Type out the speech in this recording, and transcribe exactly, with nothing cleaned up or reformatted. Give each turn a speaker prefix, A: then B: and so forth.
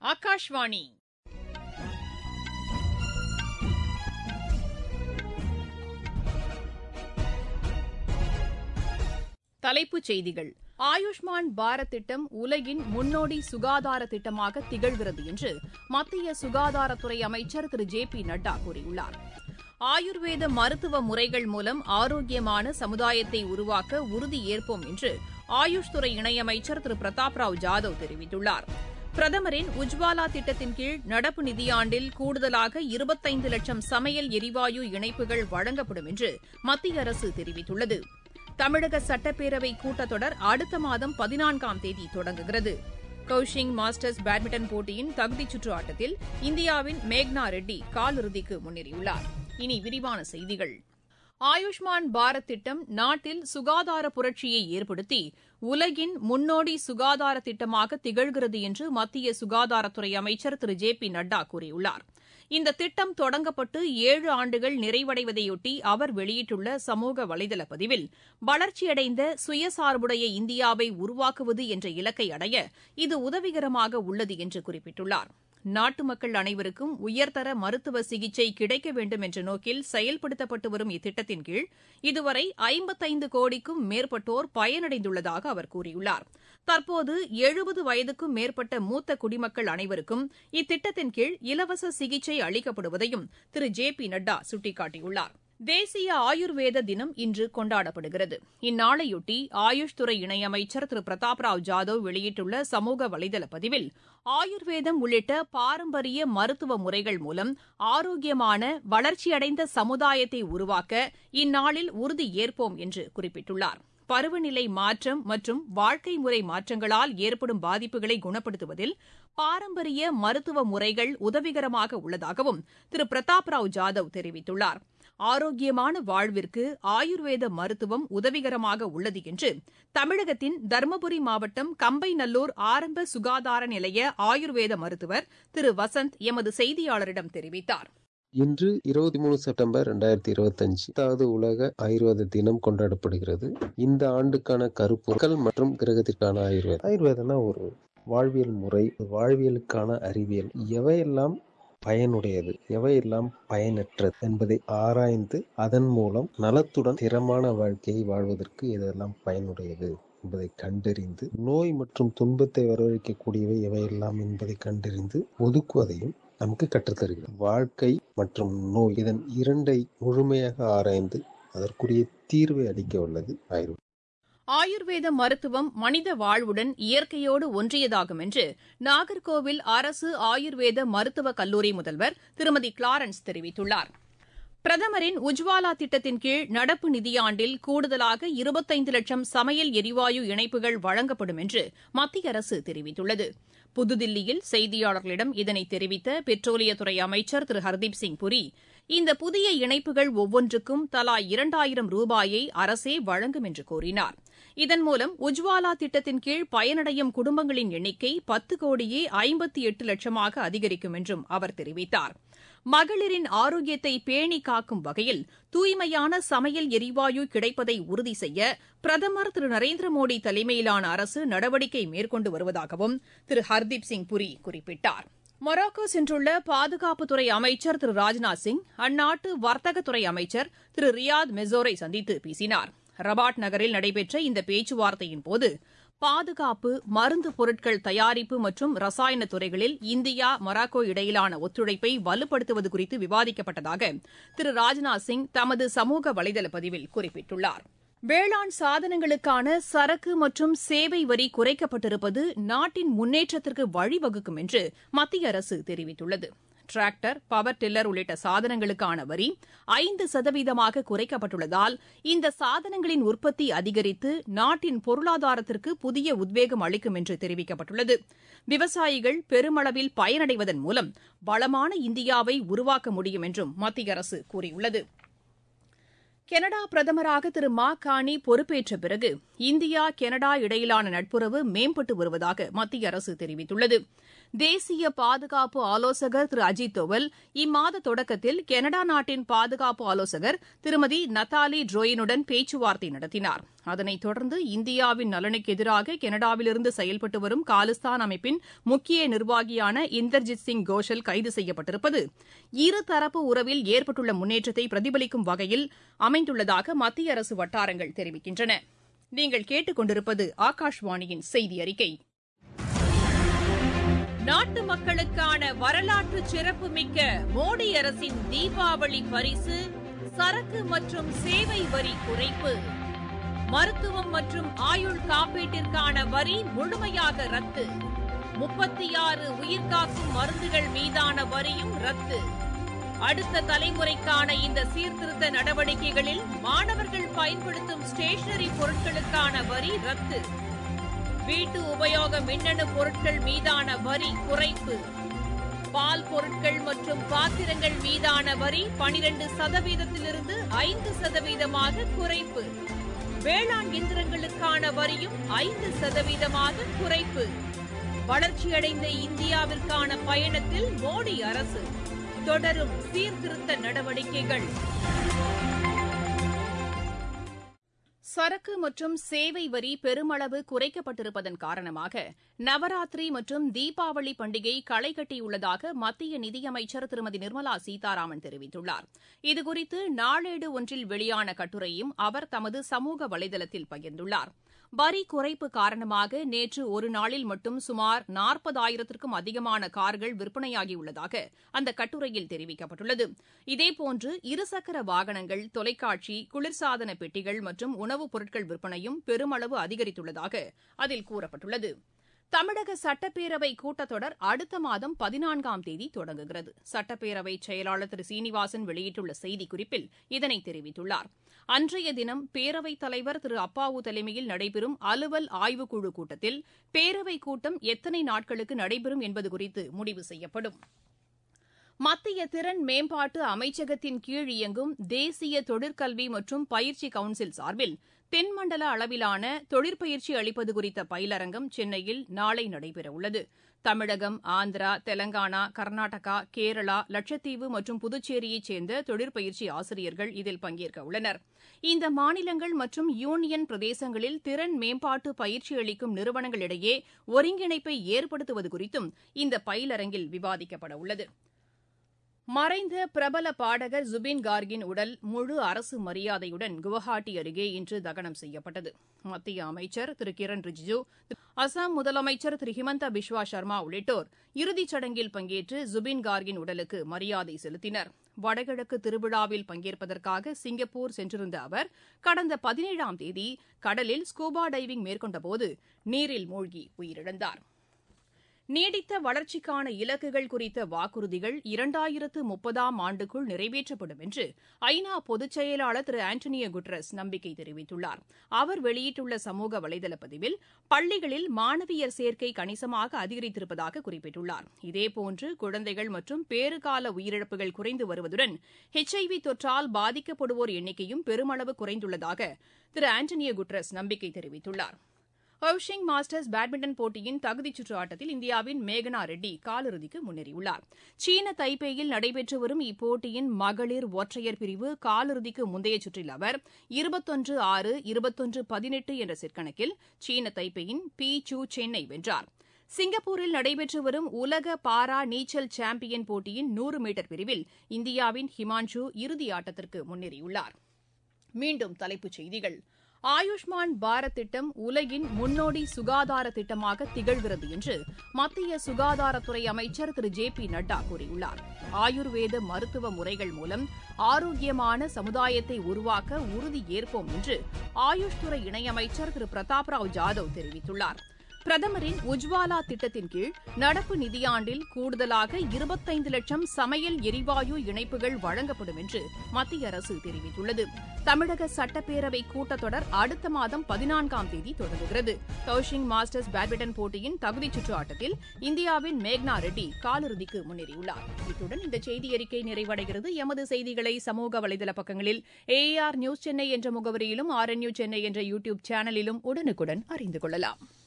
A: ஆகாஷ்வாணி தலைப்புச் செய்திகள். ஆயுஷ்மான் பாரத் திட்டம் உலகின் முன்னோடி சுகாதார திட்டமாக திகழ்கிறது என்று மத்திய சுகாதாரத்துறை அமைச்சர் திரு ஜே பி நட்டா கூறியுள்ளார். ஆயுர்வேத மருத்துவ முறைகள் மூலம் ஆரோக்கியமான சமுதாயத்தை உருவாக்க உறுதியேற்போம் என்று ஆயுஷ் துறை இணையமைச்சர் திரு பிரதாப் ராவ் ஜாதவ் தெரிவித்துள்ளார். பிரதமரின் உஜ்வாலா திட்டத்தின் கீழ் நடப்பு நிதியாண்டில் கூடுதலாக இருபத்தைந்து லட்சம் சமையல் எரிவாயு இணைப்புகள் வழங்கப்படும் என்று மத்திய அரசு தெரிவித்துள்ளது. தமிழக சட்டப்பேரவை கூட்டத்தொடர் அடுத்த மாதம் பதினான்காம் தேதி தொடங்குகிறது. கவுஷிங் மாஸ்டர்ஸ் பேட்மிண்டன் போட்டியின் தகுதிச் சுற்று ஆட்டத்தில் இந்தியாவின் மேக்னா ரெட்டி காலிறுதிக்கு முன்னேறியுள்ளார். இனி விரிவான செய்திகள். ஆயுஷ்மான் பாரத் திட்டம் நாட்டில் சுகாதார புரட்சியை ஏற்படுத்தி உலகின் முன்னோடி சுகாதார திட்டமாக திகழ்கிறது என்று மத்திய சுகாதாரத்துறை அமைச்சர் திரு ஜே பி நட்டா கூறியுள்ளார். இந்த திட்டம் தொடங்கப்பட்டு ஏழு ஆண்டுகள் நிறைவடைவதையொட்டி அவர் வெளியிட்டுள்ள சமூக வலைதள பதிவில், வளர்ச்சியடைந்த சுயசார்புடைய இந்தியாவை உருவாக்குவது என்ற இலக்கை அடைய இது உதவிகரமாக உள்ளது என்று குறிப்பிட்டுள்ளார். நாட்டு மக்கள் அனைவருக்கும் உயர்தர மருத்துவ சிகிச்சை கிடைக்க வேண்டும் என்ற நோக்கில் செயல்படுத்தப்பட்டு வரும் இத்திட்டத்தின் கீழ் இதுவரை ஐம்பத்தைந்து கோடிக்கும் மேற்பட்டோர் பயனடைந்துள்ளதாக அவர் கூறியுள்ளார். தற்போது எழுபது வயதுக்கும் மேற்பட்ட மூத்த குடிமக்கள் அனைவருக்கும் இத்திட்டத்தின் கீழ் இலவச சிகிச்சை அளிக்கப்படுவதையும் திரு ஜே பி நட்டா சுட்டிக்காட்டியுள்ளார். தேசிய ஆயுர்வேத தினம் இன்று கொண்டாடப்படுகிறது. இந்நாளையொட்டி ஆயுஷ் துறை இணையமைச்சர் திரு பிரதாப் ராவ் ஜாதவ் வெளியிட்டுள்ள சமூக வலைதள பதிவில், ஆயுர்வேதம் உள்ளிட்ட பாரம்பரிய மருத்துவ முறைகள் மூலம் ஆரோக்கியமான வளர்ச்சியடைந்த சமுதாயத்தை உருவாக்க இந்நாளில் உறுதியேற்போம் என்று குறிப்பிட்டுள்ளார். பருவநிலை மாற்றம் மற்றும் வாழ்க்கை முறை மாற்றங்களால் ஏற்படும் பாதிப்புகளை குணப்படுத்துவதில் பாரம்பரிய மருத்துவ முறைகள் உதவிகரமாக உள்ளதாகவும் திரு பிரதாப் ராவ் ஜாதவ் தெரிவித்துள்ளார். ஆரோக்கியமான வாழ்விற்கு ஆயுர்வேத மருத்துவம் உதவிகரமாக உள்ளது என்று தமிழகத்தின் தருமபுரி மாவட்டம் கம்பைநல்லூர் ஆரம்ப சுகாதார நிலைய ஆயுர்வேத மருத்துவர் திரு வசந்த் எமது செய்தியாளரிடம் தெரிவித்தார்.
B: இன்று இருபத்தி மூணு செப்டம்பர் இரண்டாயிரத்தி இருபத்தி அஞ்சு அதாவது உலக ஆயுர்வேத தினம் கொண்டாடப்படுகிறது. இந்த ஆண்டுக்கான கருப்பொருட்கள் மற்றும் கிரகத்திற்கான ஆயுர்வேதம். ஆயுர்வேதம்னா ஒரு வாழ்வியல் முறை, வாழ்வியலுக்கான அறிவியல். எவையெல்லாம் பயனுடையது, எவையெல்லாம் பயனற்றது என்பதை ஆராய்ந்து அதன் மூலம் நலத்துடன் திறமான வாழ்க்கையை வாழ்வதற்கு எதெல்லாம் பயனுடையது என்பதை கண்டறிந்து, நோய் மற்றும் துன்பத்தை வரவழைக்கக்கூடியவை எவையெல்லாம் என்பதை கண்டறிந்து ஒதுக்குவதையும் நமக்கு கற்றுத்தருகிறது. வாழ்க்கை மற்றும் நோய் இதன் இரண்டை முழுமையாக ஆராய்ந்து அதற்குரிய தீர்வை அளிக்க உள்ளது ஆயுர்வேதம்.
A: ஆயுர்வேத மருத்துவம் மனித வாழ்வுடன் இயற்கையோடு ஒன்றியதாகும் என்று நாகர்கோவில் அரசு ஆயுர்வேத மருத்துவக் கல்லூரி முதல்வர் திருமதி கிளாரன்ஸ் தெரிவித்துள்ளார். பிரதமரின் உஜ்வாலா திட்டத்தின் கீழ் நடப்பு நிதியாண்டில் கூடுதலாக இருபத்தைந்து லட்சம் சமையல் எரிவாயு இணைப்புகள் வழங்கப்படும் என்று மத்திய அரசு தெரிவித்துள்ளது. புதுதில்லியில் செய்தியாளர்களிடம் இதனை தெரிவித்த பெட்ரோலியத்துறை அமைச்சர் திரு ஹர்தீப் சிங் புரி, இந்த புதிய இணைப்புகள் ஒவ்வொன்றுக்கும் தலா இரண்டாயிரம் ரூபாயை அரசே வழங்கும் என்று கூறினார். இதன் மூலம் உஜ்வாலா திட்டத்தின் கீழ் பயனடையும் குடும்பங்களின் எண்ணிக்கை பத்து கோடியே ஐம்பத்தி எட்டு லட்சமாக அதிகரிக்கும் என்றும் அவர் தெரிவித்தார். மகளிரின் ஆரோக்கியத்தை பேணி காக்கும் வகையில் தூய்மையான சமையல் எரிவாயு கிடைப்பதை உறுதி செய்ய பிரதமர் திரு நரேந்திர மோடி தலைமையிலான அரசு நடவடிக்கை மேற்கொண்டு வருவதாகவும் திரு ஹர்தீப் சிங் புரி குறிப்பிட்டார். மொராக்கோ சென்றுள்ள பாதுகாப்புத்துறை அமைச்சர் திரு ராஜ்நாத் சிங் அந்நாட்டு வர்த்தகத்துறை அமைச்சர் திரு ரியாத் மெசோரை சந்தித்து பேசினார். ரபாட் நகரில் நடைபெற்ற இந்த பேச்சுவார்த்தையின்போது பாதுகாப்பு, மருந்து பொருட்கள் தயாரிப்பு மற்றும் ரசாயன துறைகளில் இந்தியா மொராக்கோ இடையிலான ஒத்துழைப்பை வலுப்படுத்துவது குறித்து விவாதிக்கப்பட்டதாக திரு ராஜ்நாத் சிங் தமது சமூக வலைதள பதிவில் குறிப்பிட்டுள்ளார். வேளாண் சாதனங்களுக்கான சரக்கு மற்றும் சேவை வரி குறைக்கப்பட்டிருப்பது நாட்டின் முன்னேற்றத்திற்கு வழிவகுக்கும் என்று மத்திய அரசு தெரிவித்துள்ளது. டிராக்டர், பவர் டில்லர் உள்ளிட்ட சாதனங்களுக்கான வரி ஐந்து சதவீதமாக குறைக்கப்பட்டுள்ளதால் இந்த சாதனங்களின் உற்பத்தி அதிகரித்து நாட்டின் பொருளாதாரத்திற்கு புதிய உத்வேகம் அளிக்கும் என்று தெரிவிக்கப்பட்டுள்ளது. விவசாயிகள் பெருமளவில் பயனடைவதன் மூலம் வளமான இந்தியாவை உருவாக்க முடியும் என்றும் மத்திய அரசு கூறியுள்ளது. கனடா பிரதமராக திரு மார்க் கார்னி பொறுப்பேற்ற பிறகு இந்தியா கனடா இடையிலான நட்புறவு மேம்பட்டு வருவதாக மத்திய அரசு தெரிவித்துள்ளது. தேசிய பாதுகாப்பு ஆலோசகர் திரு அஜித் தோவல் இம்மாத தொடக்கத்தில் கனடா நாட்டின் பாதுகாப்பு ஆலோசகர் திருமதி நத்தாலி ட்ரோயினுடன் பேச்சுவார்த்தை நடத்தினார். அதனைத் தொடர்ந்து இந்தியாவின் நலனுக்கு எதிராக கனடாவிலிருந்து செயல்பட்டு வரும் காலிஸ்தான் அமைப்பின் முக்கிய நிர்வாகியான இந்தர்ஜித் சிங் கோஷல் கைது செய்யப்பட்டிருப்பது இருதரப்பு உறவில் ஏற்பட்டுள்ள முன்னேற்றத்தை பிரதிபலிக்கும் வகையில் அமைந்துள்ளதாக மத்திய அரசு வட்டாரங்கள் தெரிவிக்கின்றன. நீங்கள் கேட்டுக் கொண்டிருப்பது ஆகாஷ்வாணியின் செய்தி அறிக்கை. நாட்டு மக்களுக்கான வரலாற்று சிறப்புமிக்க மோடி அரசின் தீபாவளி பரிசு சரக்கு மற்றும் சேவை வரி குறைப்பு. மருத்துவம் மற்றும் ஆயுள் காப்பீட்டிற்கான வரி முழுமையாக ரத்து. முப்பத்தி ஆறு உயிர்காக்கும் மருந்துகள் மீதான வரியும் ரத்து. அடுத்த தலைமுறைக்கான இந்த சீர்திருத்த நடவடிக்கைகளில் மாணவர்கள் பயன்படுத்தும் ஸ்டேஷனரி பொருட்களுக்கான வரி ரத்து. வீட்டு உபயோக மின்னணு பொருட்கள் மீதான வரி குறைப்பு. பால் பொருட்கள் மற்றும் பாத்திரங்கள் மீதான வரி பனிரண்டு சதவீதத்திலிருந்து ஐந்து சதவீதமாக குறைப்பு. வேளாண் இயந்திரங்களுக்கான வரியும் ஐந்து சதவீதமாக குறைப்பு. வளர்ச்சியடைந்த இந்தியாவிற்கான பயணத்தில் மோடி அரசு தொடரும் சீர்திருத்த நடவடிக்கைகள். சரக்கு மற்றும் சேவை வரி பெருமளவு குறைக்கப்பட்டிருப்பதன் காரணமாக நவராத்திரி மற்றும் தீபாவளி பண்டிகை களை கட்டியுள்ளதாக மத்திய நிதியமைச்சர் திருமதி நிர்மலா சீதாராமன் தெரிவித்துள்ளார். இதுகுறித்து நாளேடு ஒன்றில் வெளியான கட்டுரையும் அவர் தமது சமூக வலைதளத்தில் பகிர்ந்துள்ளார். வரி குறைப்பு காரணமாக நேற்று ஒரு நாளில் மட்டும் சுமார் நாற்பதாயிரத்திற்கும் அதிகமான கார்கள் விற்பனையாகியுள்ளதாக அந்த கட்டுரையில் தெரிவிக்கப்பட்டுள்ளது. இதேபோன்று இருசக்கர வாகனங்கள், தொலைக்காட்சி, குளிர்சாதன பெட்டிகள் மற்றும் உணவுப் பொருட்கள் விற்பனையும் பெருமளவு அதிகரித்துள்ளதாக அதில் கூறப்பட்டுள்ளது. தமிழக சட்டப்பேரவை கூட்டத்தொடர் அடுத்த மாதம் பதினான்காம் தேதி தொடங்குகிறது. சட்டப்பேரவை செயலாளர் திரு சீனிவாசன் வெளியிட்டுள்ள செய்திக்குறிப்பில் இதனை தெரிவித்துள்ளார். அன்றைய தினம் பேரவைத் தலைவர் திரு அப்பாவு தலைமையில் நடைபெறும் அலுவல் ஆய்வுக்குழு கூட்டத்தில் பேரவைக் கூட்டம் எத்தனை நாட்களுக்கு நடைபெறும் என்பது குறித்து முடிவு செய்யப்படும். மத்திய திறன் மேம்பாட்டு அமைச்சகத்தின் கீழ் இயங்கும் தேசிய தொழிற்கல்வி மற்றும் பயிற்சி கவுன்சில் சார்பில் தென்மண்டல அளவிலான தொழிற்பயிற்சி அளிப்பது குறித்த பயிலரங்கம் சென்னையில் நாளை நடைபெறவுள்ளது. தமிழகம், ஆந்திரா, தெலங்கானா, கர்நாடகா, கேரளா, லட்சத்தீவு மற்றும் புதுச்சேரியைச் சேர்ந்த தொழிற்பயிற்சி ஆசிரியர்கள் இதில் பங்கேற்க உள்ளனர். இந்த மாநிலங்கள் மற்றும் யூனியன் பிரதேசங்களில் திறன் மேம்பாட்டு பயிற்சி அளிக்கும் நிறுவனங்களிடையே ஒருங்கிணைப்பை ஏற்படுத்துவது குறித்தும் இந்த பயிலரங்கில் விவாதிக்கப்பட உள்ளது. மறைந்த பிரபல பாடகர் ஜுபின் கார்கின் உடல் முழு அரசு மரியாதையுடன் குவஹாட்டி அருகே இன்று தகனம் செய்யப்பட்டது. மத்திய அமைச்சர் திரு கிரண் ரிஜிஜு, அசாம் முதலமைச்சர் திரு ஹிமந்தா பிஸ்வா சர்மா உள்ளிட்டோர் இறுதிச் சடங்கில் பங்கேற்று ஜுபின் கார்கின் உடலுக்கு மரியாதை செலுத்தினர். வடகிழக்கு திருவிழாவில் பங்கேற்பதற்காக சிங்கப்பூர் சென்றிருந்த அவர் கடந்த பதினேழாம் தேதி கடலில் ஸ்கூபா டைவிங் மேற்கொண்டபோது நீரில் மூழ்கி உயிரிழந்தார். நீடித்த வளர்ச்சிக்கான இலக்குகள் குறித்த வாக்குறுதிகள் இரண்டாயிரத்து முப்பதாம் ஆண்டுக்குள் நிறைவேற்றப்படும் என்று ஐநா பொதுச் செயலாளர் திரு ஆண்டனியோ குட்ரஸ் நம்பிக்கை தெரிவித்துள்ளார். அவர் வெளியிட்டுள்ள சமூக வலைதள பதிவில் பள்ளிகளில் மாணவியர் சேர்க்கை கணிசமாக அதிகரித்திருப்பதாக குறிப்பிட்டுள்ளார். இதேபோன்று குழந்தைகள் மற்றும் பேறுகால உயிரிழப்புகள் குறைந்து வருவதுடன் ஹெச் ஐ வி தொற்றால் பாதிக்கப்படுவோர் எண்ணிக்கையும் பெருமளவு குறைந்துள்ளதாக திரு ஆண்டனியோ குட்ரஸ் நம்பிக்கை தெரிவித்துள்ளார். ஹவுசிங் மாஸ்டர்ஸ் பேட்மிண்டன் போட்டியின் தகுதிச் சுற்று ஆட்டத்தில் இந்தியாவின் மேகனா ரெட்டி காலிறுதிக்கு முன்னேறியுள்ளார். சீன தைப்பேயில் நடைபெற்று வரும் இப்போட்டியின் மகளிர் ஒற்றையர் பிரிவு காலிறுதிக்கு முந்தைய சுற்றில் அவர் இருபத்தொன்று ஆறு இருபத்தொன்று பதினெட்டு என்ற செட் கணக்கில் சீன தைப்பேயின் பி சூ சென்னை வென்றார். சிங்கப்பூரில் நடைபெற்று வரும் உலக பாரா நீச்சல் சாம்பியன் போட்டியின் நூறு மீட்டர் பிரிவில் இந்தியாவின் ஹிமான்ஷு இறுதி ஆட்டத்திற்கு முன்னேறியுள்ளார். மீண்டும் தலைப்புச் செய்திகள். ஆயுஷ்மான் பாரத் திட்டம் உலகின் முன்னோடி சுகாதார திட்டமாக திகழ்கிறது என்று மத்திய சுகாதாரத்துறை அமைச்சர் திரு ஜே பி நட்டா கூறியுள்ளார். ஆயுர்வேத மருத்துவ முறைகள் மூலம் ஆரோக்கியமான சமுதாயத்தை உருவாக்க உறுதி ஏற்போம் என்று ஆயுஷ் துறை இணையமைச்சர் திரு பிரதாப் ராவ் ஜாதவ் தெரிவித்துள்ளார். பிரதமரின் உஜ்வாலா திட்டத்தின் கீழ் நடப்பு நிதியாண்டில் கூடுதலாக இருபத்தைந்து லட்சம் சமையல் எரிவாயு இணைப்புகள் வழங்கப்படும் என்று மத்திய அரசு தெரிவித்துள்ளது. தமிழக சட்டப்பேரவை கூட்டத்தொடர் அடுத்த மாதம் பதினான்காம் தேதி தொடங்குகிறது. ஹவுசிங் மாஸ்டர்ஸ் பேட்மிண்டன் போட்டியின் தகுதிச் சுற்று ஆட்டத்தில் இந்தியாவின் மேக்னா ரெட்டி காலிறுதிக்கு முன்னேறியுள்ளார். இத்துடன் இந்த செய்தி அறிக்கை நிறைவடைகிறது. எமது செய்திகளை சமூக வலைதள பக்கங்களில் ஏ ஆர் நியூஸ் சென்னை என்ற முகவரியிலும் ஆர் என் யூ சென்னை என்ற யூ டியூப் சேனலிலும் உடனுக்குடன் அறிந்து கொள்ளலாம்.